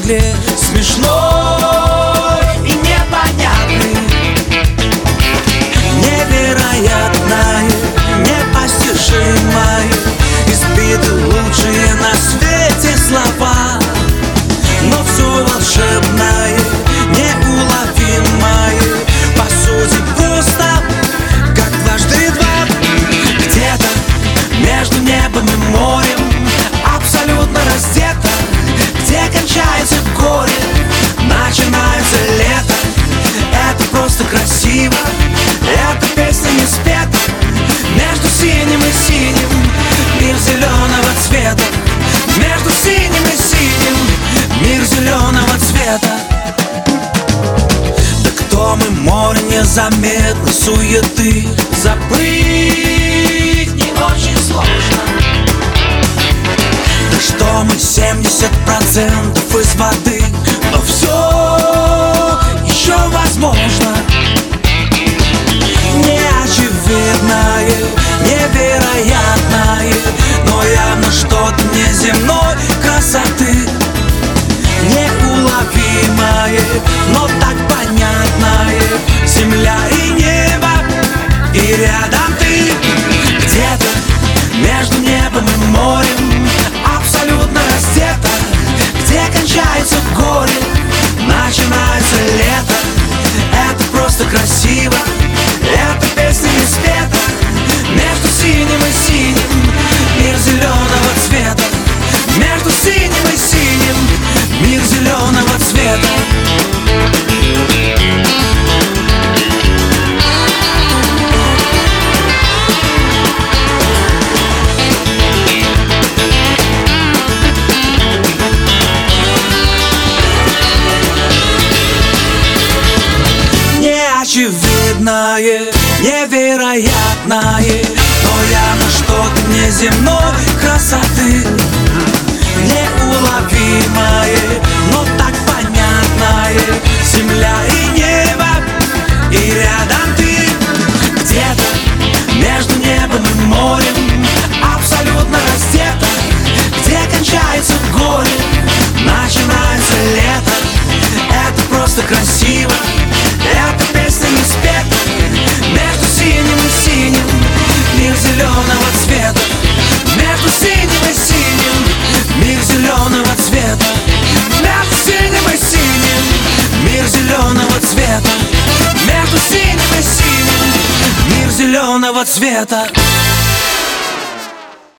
взгляд смешной и непонятный, невероятное, непостижимое, избиты лучшие на свете слова, но все волшебное, неуловимое, по сути просто как дважды два. Где-то между небом и морем, абсолютно раздето, где кончается горе, начинается лето. Это просто красиво, эта песня не спета. Между синим и синим мир зеленого цвета. Между синим и синим мир зеленого цвета. Да кто мы, море незаметно суеты, заплыть не очень сложно. Да что мы 70% из воды, но все еще возможно. Неочевидное, невероятное, но явно что-то неземной красоты. Неуловимое, но так понятное, земля и небо, и рядом ты. Где-то между небом и морем, абсолютно раздето, где кончается горе, начинается лето. Это просто красиво, эта песня не спета. Между синим и синим мир зеленого цвета. Между синим и синим мир зеленого цвета. Неочевидное, невероятное, но явно что-то неземной красоты. Неуловимое, но так понятное, земля и небо, и рядом ты. Где-то между небом и морем, абсолютно раздето, где кончается горе, начинается лето. Это просто красиво, эта песня не спета. Между синим и синим мир зеленого цвета. Между синим и синим мир зеленого цвета. Между синим и синим мир зеленого цвета. Между синим и синим мир зеленого цвета.